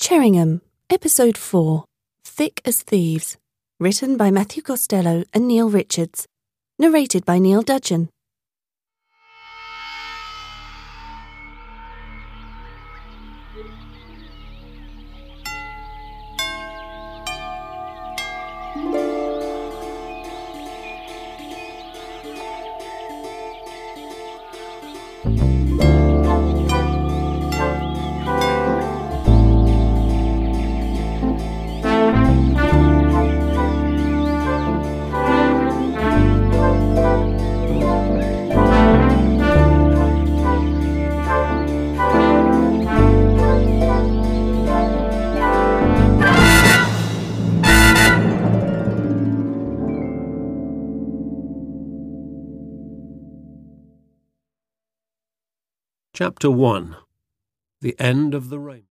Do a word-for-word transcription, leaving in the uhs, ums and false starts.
Cheringham, Episode four, Thick as Thieves, written by Matthew Costello and Neil Richards, narrated by Neil Dudgeon. Chapter one. The End of the Rain.